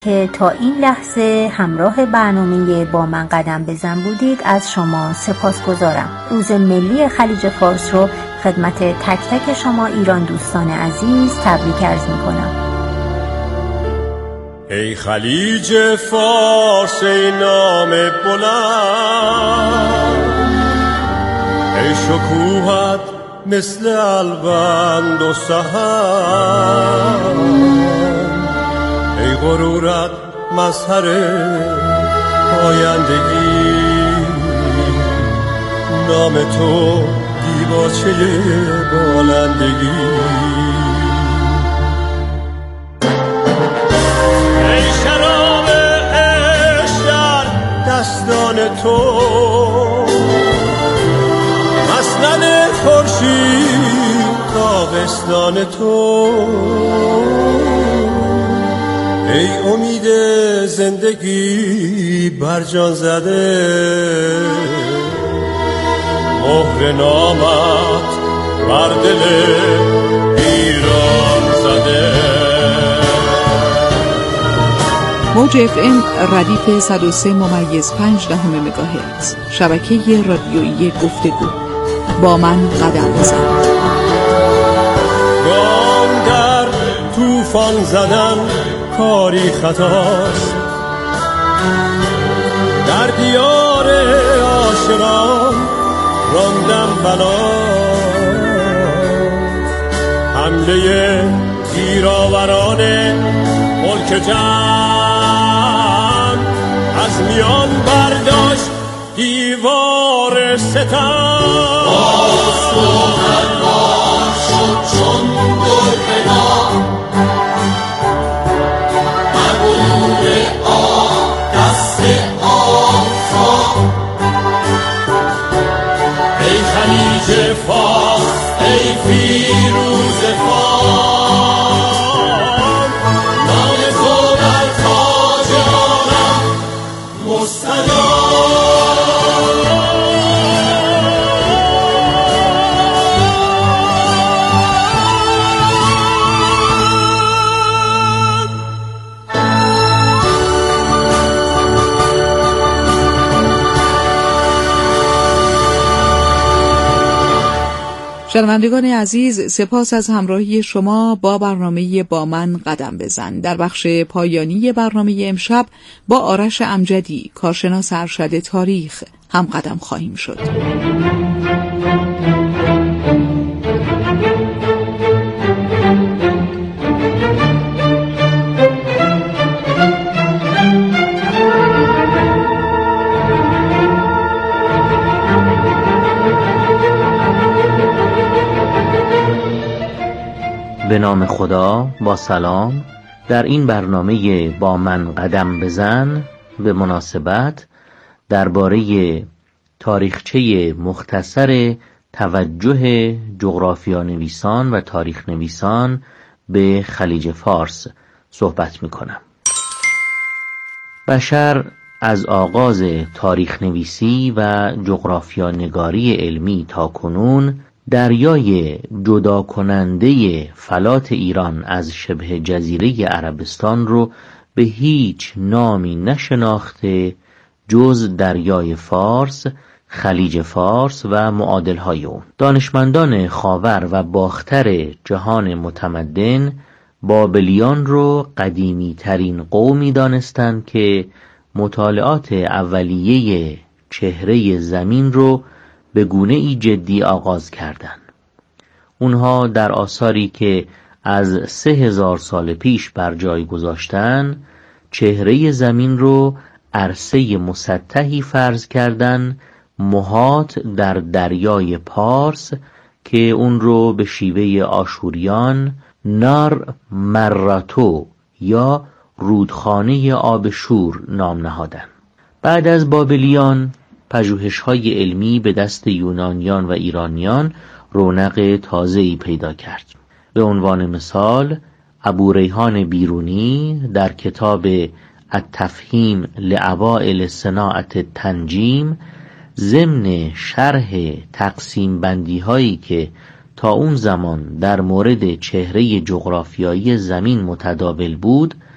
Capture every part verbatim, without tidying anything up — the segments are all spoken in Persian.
که تا این لحظه همراه برنامه با من قدم بزن بودید از شما سپاسگزارم. روز ملی خلیج فارس رو خدمت تک تک شما ایران دوستان عزیز تبریک عرض میکنم. ای خلیج فارس ای نام بلند، ای شکوهت مثل الوند و سهند، ای غرورت مظهر پایندگی، نام تو دیباچه بالندگی. ای شراب عشق در دستان تو، مسند خورشید تابستان تو، ای امید زندگی بر جان زده، مهر نامت بر دل ایران زده. موج اف ام ردیف صد و سه ممیز پنج دهم مگاهرتز، شبکه رادیویی گفتگو. با من قدم بزن. گام در طوفان زدن کاری خطاست، در دیار عاشقان راندم بنات، حمله گیراوران ملک جان، از میان برداشت دیوار ستم. باز تو هربار شد چون گربنا، مغرور آب دست آفتاب. ای خلیج فارس ای فیروز فام، نام تو در تاج عالم مستجاب. شنوندگان عزیز، سپاس از همراهی شما با برنامه با من قدم بزن. در بخش پایانی برنامه امشب با آرش امجدی، کارشناس ارشد تاریخ، هم قدم خواهیم شد. به نام خدا، با سلام. در این برنامه با من قدم بزن به مناسبت درباره تاریخچه مختصر توجه جغرافیا نویسان و تاریخ نویسان به خلیج فارس صحبت می کنم. بشر از آغاز تاریخ نویسی و جغرافیا نگاری علمی تا کنون دریای جدا کننده فلات ایران از شبه جزیره عربستان رو به هیچ نامی نشناخته جز دریای فارس، خلیج فارس و معادلهای اون. دانشمندان خاور و باختر جهان متمدن بابلیان رو قدیمی ترین قومی دانستند که مطالعات اولیه چهره زمین رو به گونه ای جدی آغاز کردند. اونها در آثاری که از سه هزار سال پیش بر جای گذاشتن، چهره زمین رو عرصه مسطحی فرض کردند محاط در دریای پارس که اون رو به شیوه آشوریان نار مراتو یا رودخانه آب شور نام نهادند. بعد از بابلیان پژوهش‌های علمی به دست یونانیان و ایرانیان رونق تازه‌ای پیدا کرد. به عنوان مثال ابوریحان بیرونی در کتاب التفهیم لأوائل صناعة التنجیم ضمن شرح تقسیم بندی هایی که تا اون زمان در مورد چهره جغرافیایی زمین متداول بود،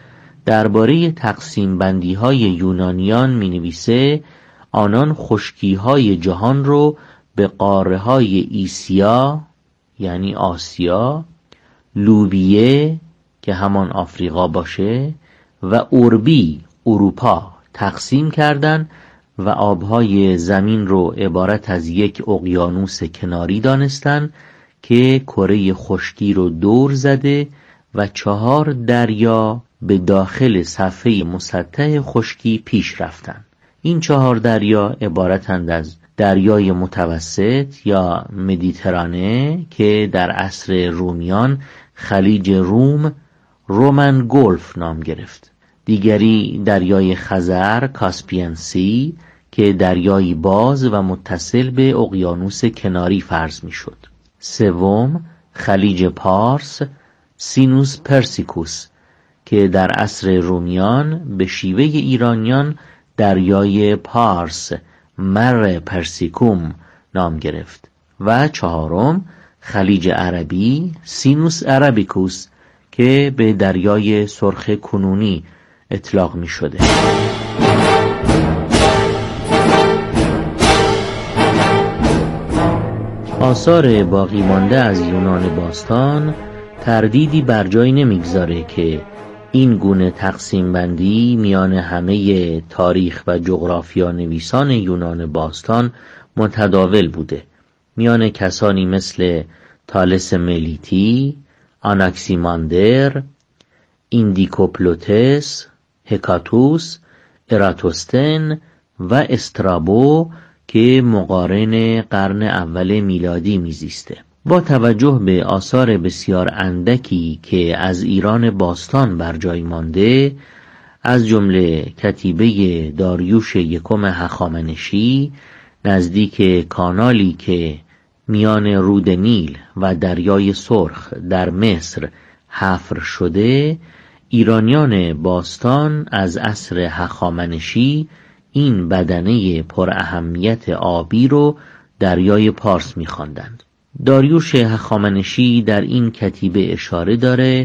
درباره تقسیم بندی های یونانیان می نویسه آنان خشکی های جهان رو به قاره های ایسیا یعنی آسیا، لوبیه که همان آفریقا باشه و اوربی اروپا تقسیم کردند و آبهای زمین رو عبارت از یک اقیانوس کناری دانستند که کره خشکی رو دور زده و چهار دریا به داخل صفحه مسطح خشکی پیش رفتند. این چهار دریا عبارتند از دریای متوسط یا مدیترانه که در عصر رومیان خلیج روم رومن گلف نام گرفت. دیگری دریای خزر کاسپین سی که دریایی باز و متصل به اقیانوس کناری فرض می شد. سوم خلیج پارس سینوس پرسیکوس که در عصر رومیان به شیوه ایرانیان دریای پارس مر پرسیکوم نام گرفت. و چهارم خلیج عربی سینوس عربیکوس که به دریای سرخ کنونی اطلاق می شده. آثار باقی مانده از یونان باستان تردیدی بر جای نمیگذاره که این گونه تقسیم بندی میان همه تاریخ و جغرافیا نویسان یونان باستان متداول بوده. میان کسانی مثل تالس ملیتی، آناکسیماندر، ایندیکوپلوتس، هکاتوس، اراتوستن و استرابو که مقارن قرن اول میلادی میزیسته. با توجه به آثار بسیار اندکی که از ایران باستان بر جای مانده، از جمله کتیبه داریوش یکم هخامنشی نزدیک کانالی که میان رود نیل و دریای سرخ در مصر حفر شده، ایرانیان باستان از عصر هخامنشی این بدنه پر اهمیت آبی رو دریای پارس می‌خواندند. داریوش هخامنشی در این کتیبه اشاره داره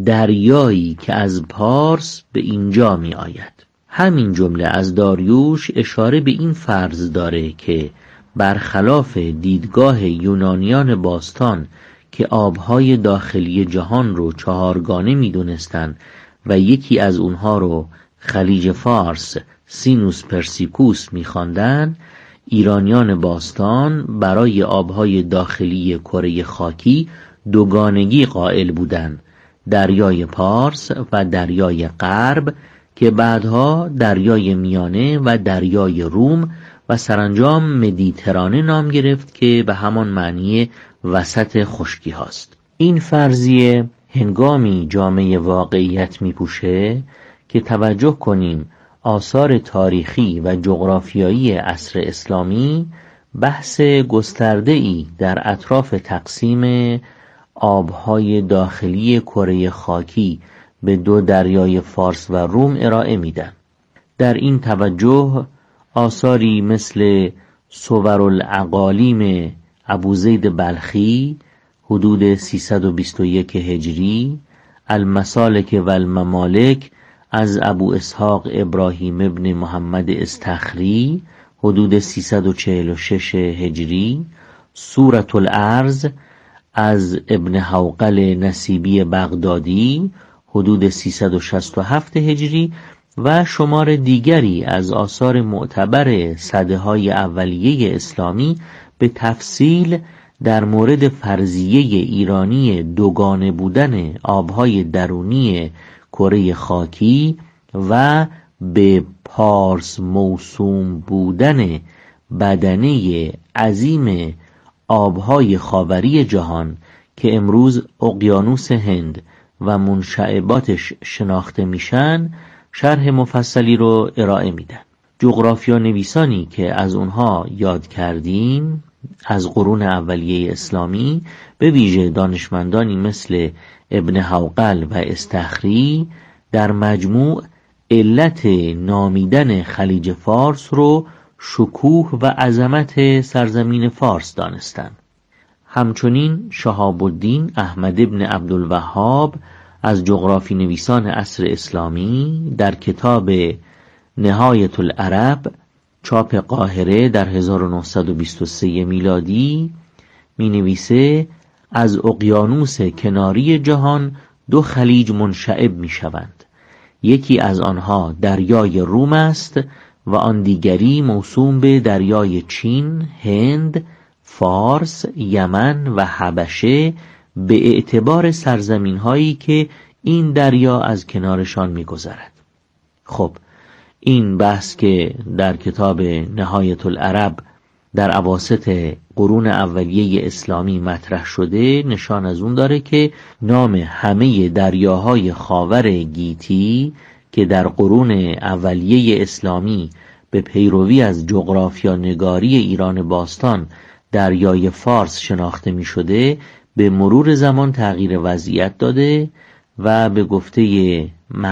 دریایی که از پارس به اینجا می آید. همین جمله از داریوش اشاره به این فرض داره که برخلاف دیدگاه یونانیان باستان که آبهای داخلی جهان رو چهارگانه می دونستن و یکی از اونها رو خلیج فارس سینوس پرسیکوس می خواندن، ایرانیان باستان برای آبهای داخلی کره خاکی دوگانگی قائل بودند: دریای پارس و دریای غرب که بعدها دریای میانه و دریای روم و سرانجام مدیترانه نام گرفت که به همان معنی وسط خشکی هاست. این فرضیه هنگامی جامعه واقعیت می پوشه که توجه کنیم آثار تاریخی و جغرافیایی عصر اسلامی بحث گسترده‌ای در اطراف تقسیم آبهای داخلی کره خاکی به دو دریای فارس و روم ارائه میدن. در این توجه آثاری مثل صور الاقالیم ابوزید بلخی حدود سیصد و بیست و یک هجری، المسالک و الممالک از ابو اسحاق ابراهیم ابن محمد استخری حدود سیصد و چهل و شش هجری، سورة الارض از ابن حوقل نسیبی بغدادی حدود سیصد و شصت و هفت هجری و شمار دیگری از آثار معتبر سده‌های اولیه اسلامی به تفصیل در مورد فرضیه ایرانی دوگانه بودن آبهای درونی کره خاکی و به پارس موسوم بودن بدنه عظیم آبهای خاوری جهان که امروز اقیانوس هند و منشعباتش شناخته میشن شرح مفصلی رو ارائه میدن. جغرافیا نویسانی که از اونها یاد کردیم از قرون اولیه اسلامی، به ویژه دانشمندانی مثل ابن حوقل و استخری، در مجموع علت نامیدن خلیج فارس رو شکوه و عظمت سرزمین فارس دانستند. همچنین شهاب الدین احمد ابن عبدالوهاب از جغرافی نویسان عصر اسلامی در کتاب نهایت العرب چاپ قاهره در هزار و نهصد و بیست و سه میلادی می نویسه از اقیانوس کناری جهان دو خلیج منشعب می شوند. یکی از آنها دریای روم است و آن دیگری موسوم به دریای چین، هند، فارس، یمن و حبشه به اعتبار سرزمین هایی که این دریا از کنارشان می گذرد. خب این بحث که در کتاب نهایت العرب در اواسط قرون اولیه اسلامی مطرح شده نشان از اون داره که نام همه دریاهای خاور گیتی که در قرون اولیه اسلامی به پیروی از جغرافیا نگاری ایران باستان دریای فارس شناخته می شده به مرور زمان تغییر وضعیت داده و به گفته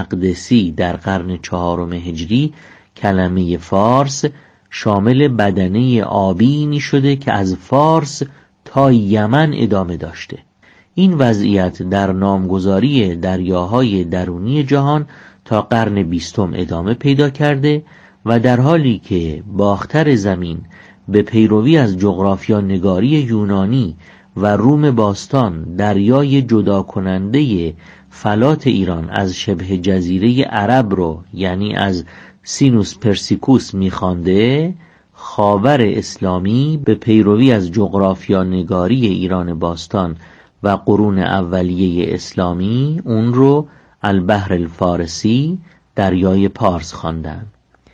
مقدسی در قرن چهارم هجری کلمه فارس شامل بدنه آبی می شده که از فارس تا یمن ادامه داشته. این وضعیت در نامگذاری دریاهای درونی جهان تا قرن بیستم ادامه پیدا کرده و در حالی که باختر زمین به پیروی از جغرافیا نگاری یونانی و روم باستان دریای جدا کننده فلات ایران از شبه جزیره عرب رو یعنی از سینوس پرسیکوس می‌خوانده، خاور اسلامی به پیروی از جغرافیا نگاری ایران باستان و قرون اولیه اسلامی اون رو البحر الفارسی دریای پارس خواندند.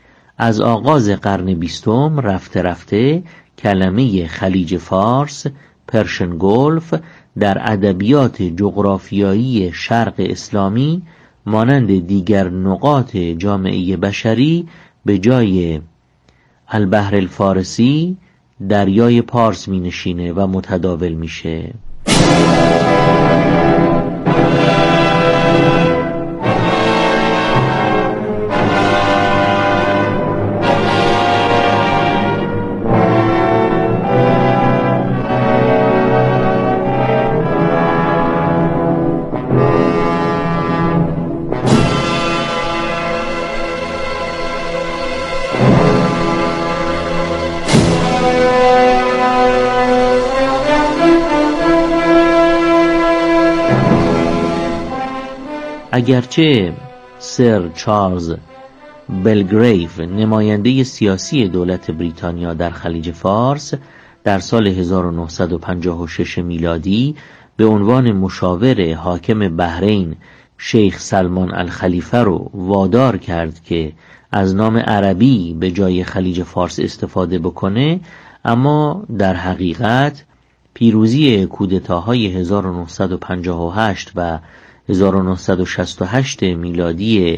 از آغاز قرن بیستم رفته رفته کلمه خلیج فارس، پرشن گلف در ادبیات جغرافیایی شرق اسلامی مانند دیگر نقاط جامعه بشری به جای البحر الفارسی دریای پارس می نشینه و متداول میشه. اگرچه سر چارلز بلگریف نماینده سیاسی دولت بریتانیا در خلیج فارس در سال هزار و نهصد و پنجاه و شش میلادی به عنوان مشاور حاکم بحرین شیخ سلمان الخلیفه رو وادار کرد که از نام عربی به جای خلیج فارس استفاده بکنه، اما در حقیقت پیروزی کودتاهای هزار و نهصد و پنجاه و هشت و هزار و نهصد و شصت و هشت میلادی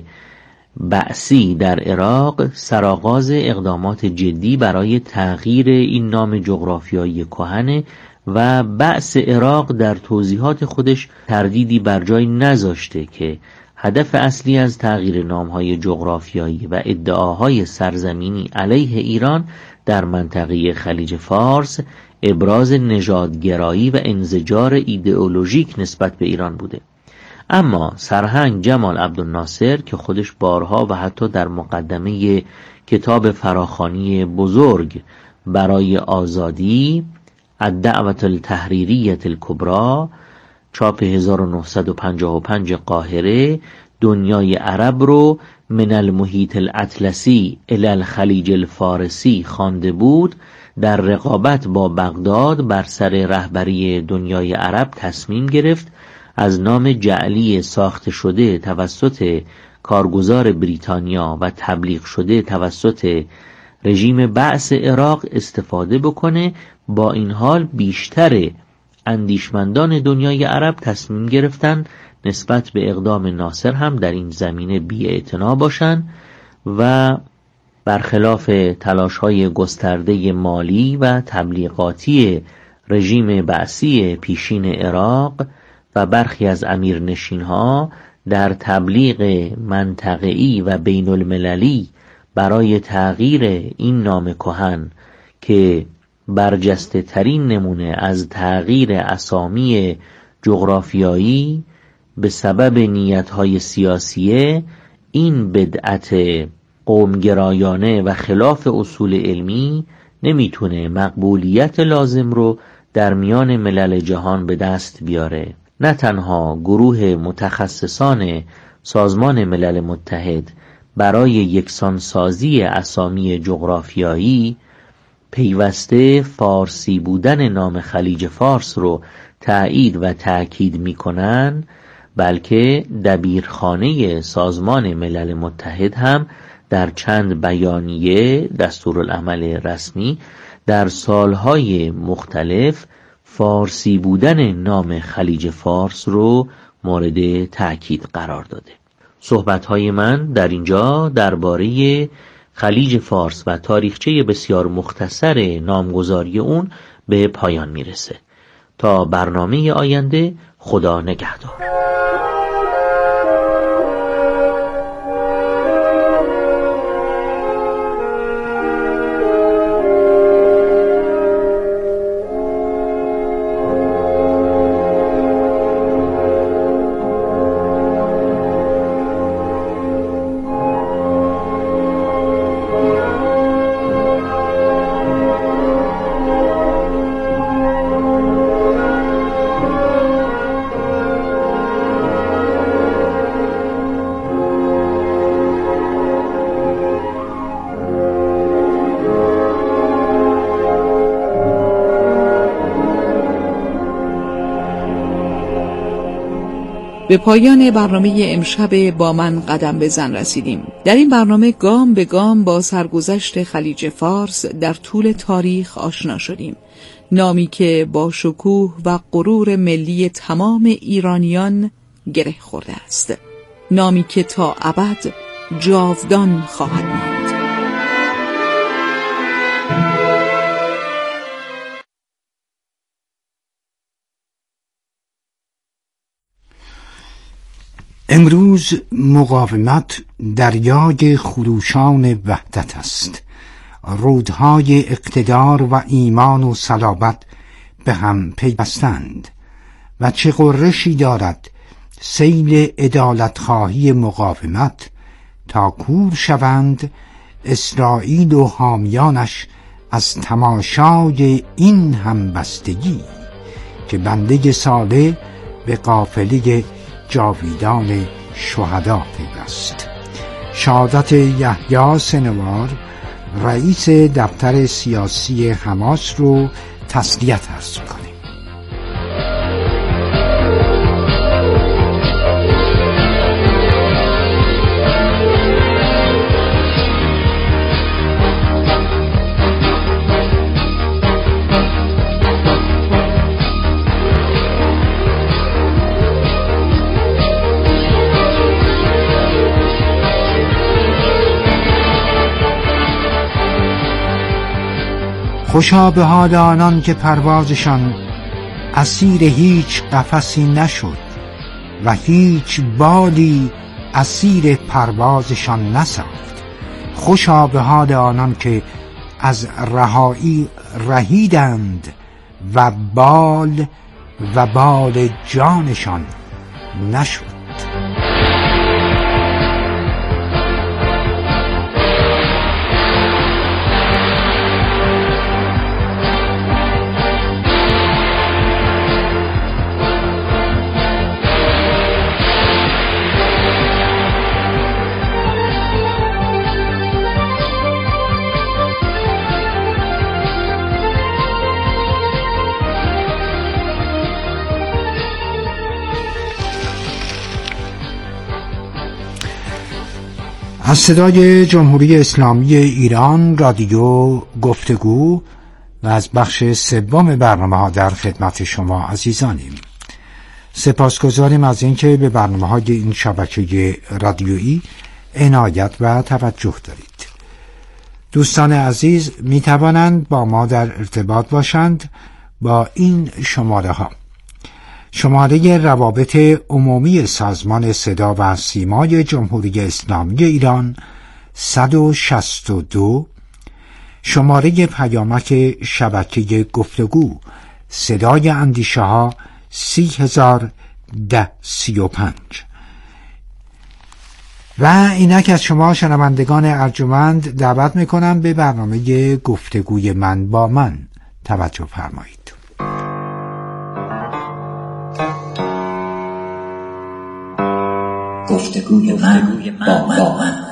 بعثی در عراق سرآغاز اقدامات جدی برای تغییر این نام جغرافیایی کهن و بعث عراق در توضیحات خودش تردیدی بر جای نذاشته که هدف اصلی از تغییر نامهای جغرافیایی و ادعاهای سرزمینی علیه ایران در منطقه خلیج فارس ابراز نژادگرایی و انزجار ایدئولوژیک نسبت به ایران بوده. اما سرهنگ جمال عبدالناصر که خودش بارها و حتی در مقدمه کتاب فراخوانی بزرگ برای آزادی الدعوة التحریریة الکبری چاپ هزار و نهصد و پنجاه و پنج قاهره دنیای عرب رو من المحیط الاطلسی الی الخلیج الفارسی خوانده بود، در رقابت با بغداد بر سر رهبری دنیای عرب تصمیم گرفت از نام جعلی ساخته شده توسط کارگزار بریتانیا و تبلیغ شده توسط رژیم بعث عراق استفاده بکنه. با این حال بیشتر اندیشمندان دنیای عرب تصمیم گرفتن نسبت به اقدام ناصر هم در این زمینه بی‌اعتنا باشن و برخلاف تلاش‌های گسترده مالی و تبلیغاتی رژیم بعثی پیشین عراق و برخی از امیرنشین‌ها در تبلیغ منطقه‌ای و بین المللی برای تغییر این نام کهن که برجسته ترین نمونه از تغییر اسامی جغرافیایی به سبب نیت‌های سیاسیه این بدعت قومگرایانه و خلاف اصول علمی نمیتونه مقبولیت لازم رو در میان ملل جهان به دست بیاره. نه تنها گروه متخصصان سازمان ملل متحد برای یکسانسازی اسامی جغرافیایی پیوسته فارسی بودن نام خلیج فارس رو تأیید و تأکید میکنن، بلکه دبیرخانه سازمان ملل متحد هم در چند بیانیه دستورالعمل رسمی در سالهای مختلف فارسی بودن نام خلیج فارس رو مورد تأکید قرار داده. صحبت‌های من در اینجا درباره خلیج فارس و تاریخچه بسیار مختصر نامگذاری اون به پایان میرسه. تا برنامه آینده، خدا نگهدار. به پایان برنامه امشب با من قدم بزن رسیدیم. در این برنامه گام به گام با سرگذشت خلیج فارس در طول تاریخ آشنا شدیم. نامی که با شکوه و غرور ملی تمام ایرانیان گره خورده است. نامی که تا ابد جاودان خواهد ماند. امروز مقاومت دریای خروشان وحدت است. رودهای اقتدار و ایمان و صلابت به هم پیوستند و چه غرشی دارد سیل عدالتخواهی مقاومت تا کور شوند اسرائیل و حامیانش از تماشای این همبستگی که بنده صالح به قافله جاویدان شهدا پیوست. شهادت یحیی سنوار رئیس دفتر سیاسی حماس رو تسلیت عرض می‌کنیم. خوشا به حال آنان که پروازشان اسیر هیچ قفسی نشد و هیچ بالی اسیر پروازشان نساخت. خوشا به حال آنان که از رهایی رهیدند و بال و بال جانشان نشد. از صدای جمهوری اسلامی ایران رادیو گفتگو و از بخش سوم برنامه ها در خدمت شما عزیزانیم. سپاسگزاریم از اینکه به برنامه های این شبکه رادیویی عنایت و توجه دارید. دوستان عزیز می توانند با ما در ارتباط باشند با این شماره ها: شماره روابط عمومی سازمان صدا و سیمای جمهوری اسلامی ایران صد و شصت و دو، شماره پیامک شبکه گفتگو صدای اندیشه ها سی هزار ده سی و پنج. و اینک از شما شنوندگان ارجمند دعوت میکنم به برنامه گفتگوی من با من توجه فرمایید. گفتگوی من با من, با من.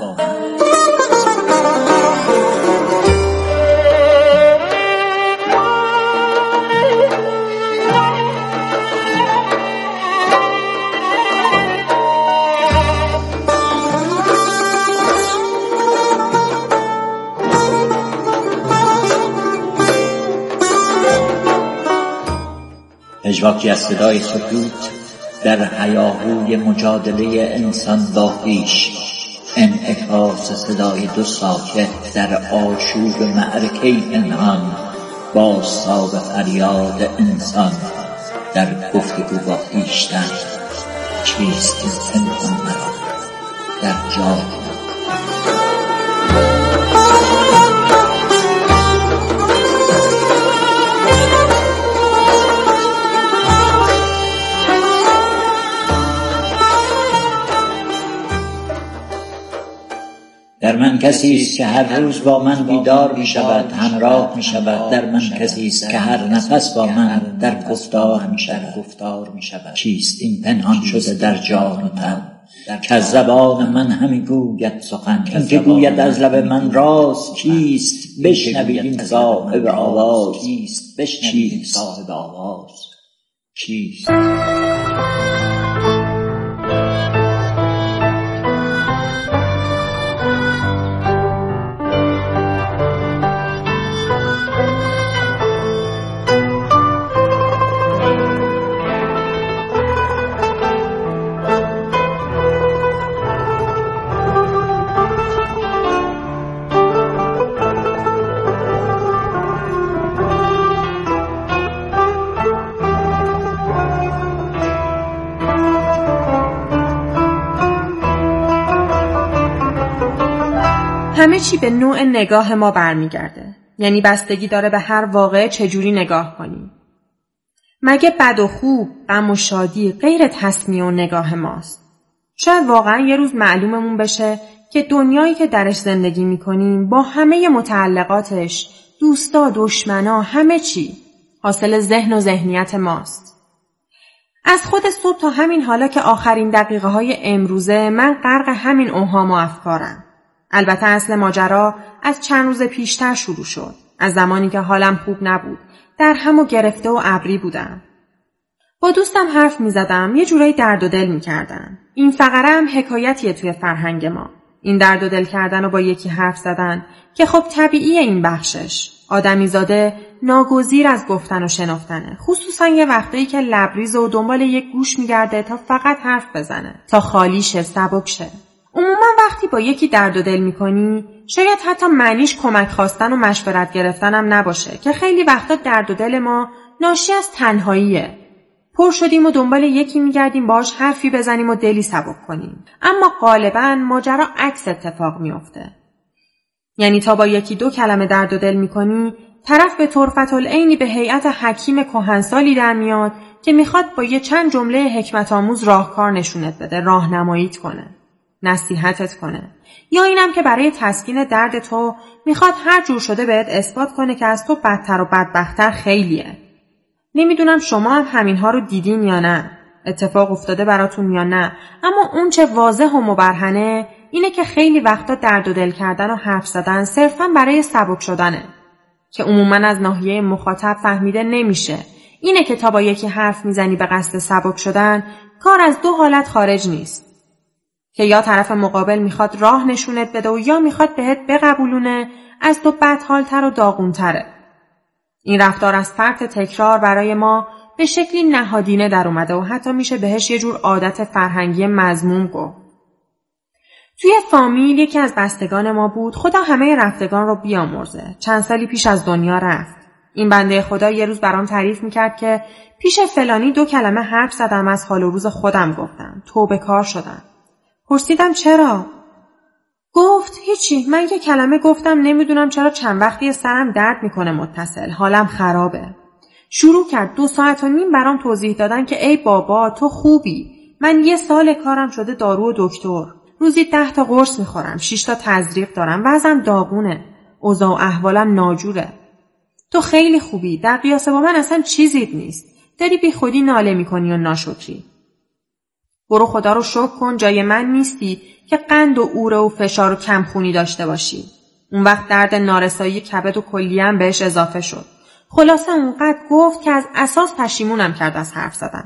پژواکی از صدای سکوت در هیاهوی مجادله انسان با خویش، انعکاس صدای دو ساکت در آشوب معرکه پنهان، بازتاب فریاد انسان در گفتگو با خویشتن. چیست این پنهان مرا در جای در من کسی است که هر روز با من بیدار می شود، همراه می شود. در من کسی است که هر نفس با من در گفتار می شود. چیست این پنهان شده در جان و تن که از زبان من همی گوید سخن؟ این که گوید از لب من راست کیست؟ بشنوید این صاحب آواز کیست؟ بشنوید این صاحب آواز کیست؟ همه چی به نوع نگاه ما برمیگرده. یعنی بستگی داره به هر واقعه چجوری نگاه کنیم. مگه بد و خوب، غم و شادی غیر تصمیه و نگاه ماست؟ شاید واقعا یه روز معلوممون بشه که دنیایی که درش زندگی میکنیم با همه متعلقاتش، دوستا، دشمنا، همه چی حاصل ذهن و ذهنیت ماست. از خود صبح تا همین حالا که آخرین دقیقه های امروزه من غرق همین اوهام و افکارم. البته اصل ماجرا از چند روز پیشتر شروع شد. از زمانی که حالم خوب نبود. در هم و گرفته و ابری بودم. با دوستم حرف می زدم. یه جورایی درد و دل می کردم. این فقره هم حکایتیه توی فرهنگ ما. این درد و دل کردن و با یکی حرف زدن که خب طبیعیه این بخشش. آدمی زاده ناگزیر از گفتن و شنفتنه. خصوصا یه وقتایی که لبریز و دنبال یک گوش می گرده تا فقط حرف بزنه. تا خالی شه، سبک شه. عموما وقتی با یکی درد و دل میکنی شاید حتی معنیش کمک خواستن و مشورت گرفتن هم نباشه که خیلی وقتا درد و دل ما ناشی از تنهاییه. پر شدیم و دنبال یکی میگردیم باهاش حرفی بزنیم و دلی سبک کنیم. اما غالبا ماجرا عکس اتفاق میفته. یعنی تا با یکی دو کلمه درد و دل میکنی طرف به طرفت العینی به هیئت حکیم کهنسالی در میاد که میخواد با یه چند جمله حکمت آموز راهکار نشونت بده، راهنماییت کنه، نصیحتت کنه. یا اینم که برای تسکین درد تو میخواد هر جور شده بهت اثبات کنه که از تو بدتر و بدبختر خیلیه. نمیدونم شما هم همینها رو دیدین یا نه، اتفاق افتاده براتون یا نه، اما اون چه واضح و مبرهنه اینه که خیلی وقتا درد و دل کردن و حرف زدن صرفاً برای سبک شدنه که عموماً از ناحیه مخاطب فهمیده نمیشه. اینه که تا با یکی حرف میزنی به قصد سبک شدن، کار از دو حالت خارج نیست. که یا طرف مقابل میخواد راه نشونت بده و یا میخواد بهت بقبولونه از تو بدحالتر و داغونتره. این رفتار از فرط تکرار برای ما به شکلی نهادینه در اومده و حتی میشه بهش یه جور عادت فرهنگی مذموم گفت. توی فامیل یکی از بستگان ما بود، خدا همه رفتگان رو بیامرزه. چند سالی پیش از دنیا رفت. این بنده خدا یه روز برام تعریف میکرد که پیش فلانی دو کلمه حرف زدم، از حال و روز خودم گفتم. توبه کار شدم. پرسیدم چرا؟ گفت هیچی، من که کلمه گفتم، نمیدونم چرا چند وقتی سرم درد میکنه متصل، حالم خرابه. شروع کرد دو ساعت و نیم برام توضیح دادن که ای بابا تو خوبی. من یه سال کارم شده دارو و دکتر. روزی ده تا قرص میخورم. شش تا تزریق دارم. وزنم داغونه. اوضاع و احوالم ناجوره. تو خیلی خوبی. در قیاس با من اصلا چیزیت نیست. داری بی خودی ناله میکنی و ناشکری. برو خدا رو شکر کن جای من نیستی که قند و اوره و فشار و کمخونی داشته باشی. اون وقت درد نارسایی کبد و کلیه هم بهش اضافه شد. خلاصه اونقدر گفت که از اساس پشیمونم کرد از حرف زدن.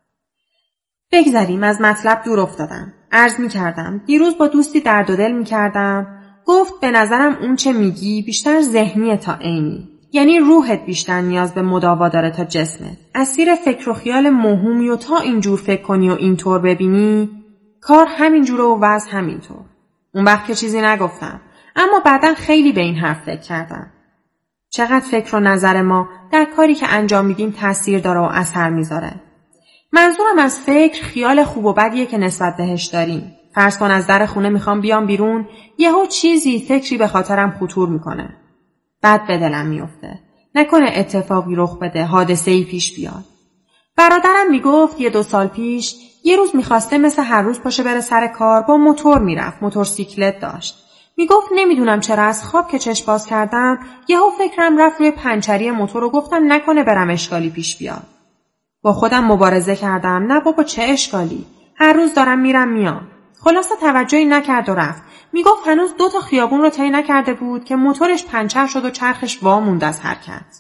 بگذریم از مطلب دور افتادم. عرض می کردم. دیروز با دوستی درد و دل می کردم. گفت به نظرم اون چه میگی بیشتر ذهنیه تا عینی. یعنی روحت بیشتر نیاز به مداوا داره تا جسمت. اسیر فکر و خیال موهومی و تا اینجور فکر کنی و اینطور ببینی کار همینجوره و وضع همینطور. اون وقت که چیزی نگفتم. اما بعداً خیلی به این حرف فکر کردم. چقدر فکر و نظر ما در کاری که انجام میدیم تأثیر داره و اثر میذاره. منظورم از فکر خیال خوب و بدیه که نسبت بهش داریم. فرض کن از در خونه میخوام بیام بیرون، یهو چیزی فکری به خاطرم خطور میکنه. بد به دلم میفته. نکنه اتفاقی رخ بده، حادثه‌ای پیش بیاد. برادرم میگفت یه دو سال پیش یه روز میخواسته مثل هر روز پاشه بره سر کار، با موتور میرفت، موتورسیکلت داشت. میگفت نمیدونم چرا از خواب که چشم باز کردم یهو فکرم رفت روی پنچری موتور و گفتم نکنه برم اشکالی پیش بیاد. با خودم مبارزه کردم. نه بابا چه اشکالی، هر روز دارم میرم میام. خلاصه توجهی نکرد و رفت. میگفت هنوز دو تا خیابون رو طی نکرده بود که موتورش پنچر شد و چرخش وا موند از حرکت.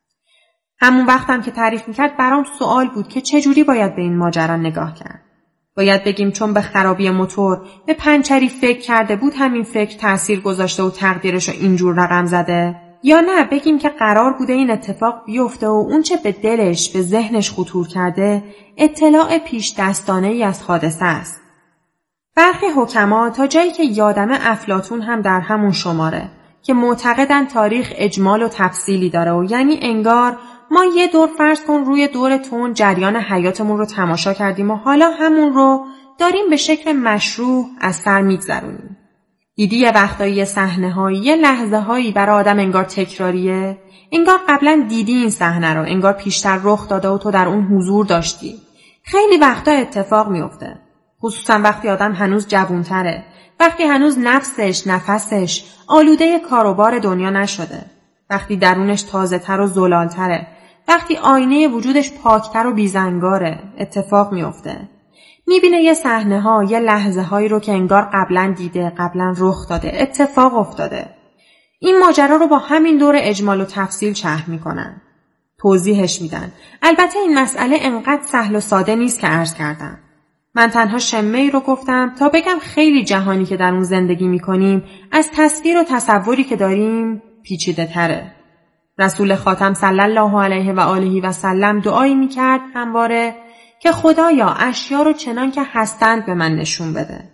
همون وقتم که تعریف میکرد برام سوال بود که چجوری باید به این ماجرا نگاه کرد. باید بگیم چون به خرابی موتور به پنچری فکر کرده بود همین فکر تأثیر گذاشته و تقدیرش رو اینجور رقم زده، یا نه بگیم که قرار بوده این اتفاق بیفته و اون چه به دلش به ذهنش خطور کرده اطلاع پیش دستانه ای از حادثه است. برخی حکما تا جایی که یادمه افلاطون هم در همون شماره که معتقدن تاریخ اجمال و تفصیلی داره و یعنی انگار ما یه دور فرض کن روی دور تون جریان حیاتمون رو تماشا کردیم و حالا همون رو داریم به شکل مشروع از سر میگذرونیم. دیدی یه وقتایی یه صحنه‌هایی یه لحظه‌هایی برای آدم انگار تکراریه، انگار قبلا دیدی این صحنه رو، انگار پیشتر رخ داده و تو در اون حضور داشتی. خیلی وقتا اتفاق میفته، خصوصا وقتی آدم هنوز جوان‌تره، وقتی هنوز نفسش، نفسش آلوده کاروبار دنیا نشده، وقتی درونش تازه‌تر و زلال‌تره، وقتی آینه وجودش پاکتر و بیزنگاره. اتفاق میفته. میبینه یه صحنه ها، یه لحظه هایی رو که انگار قبلا دیده، قبلا رخ داده، اتفاق افتاده. این ماجرا رو با همین دور اجمال و تفصیل شرح میکنن. توضیحش میدن. البته این مسئله انقدر سهل و ساده نیست که عرض کردم. من تنها شمه ای رو گفتم تا بگم خیلی جهانی که در اون زندگی میکنیم از تصویر و تصوری که داریم پیچیده تره. رسول خاتم صلی الله علیه و آله و سلم دعایی میکرد همواره که خدایا اشیا رو چنان که هستند به من نشون بده.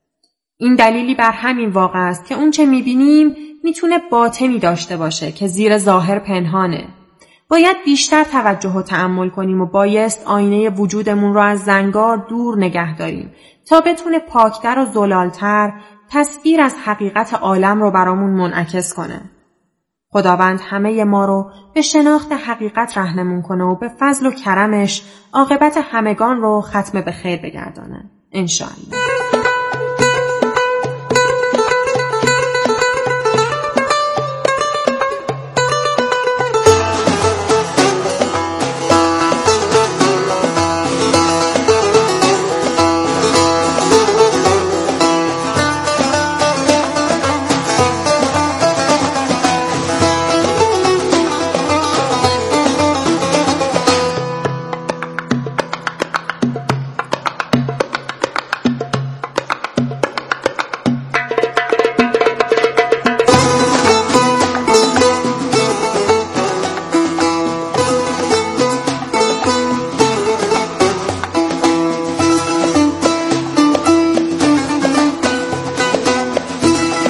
این دلیلی بر همین واقع است که اون چه میبینیم میتونه باطنی داشته باشه که زیر ظاهر پنهانه. باید بیشتر توجه و تأمل کنیم و بایست آینه وجودمون رو از زنگار دور نگه داریم تا بتونه پاکتر و زلالتر تصویر از حقیقت عالم رو برامون منعکس کنه. خداوند همه ما رو به شناخت حقیقت راهنمون کنه و به فضل و کرمش عاقبت همگان رو ختم به خیر بگردانه. انشاءالله.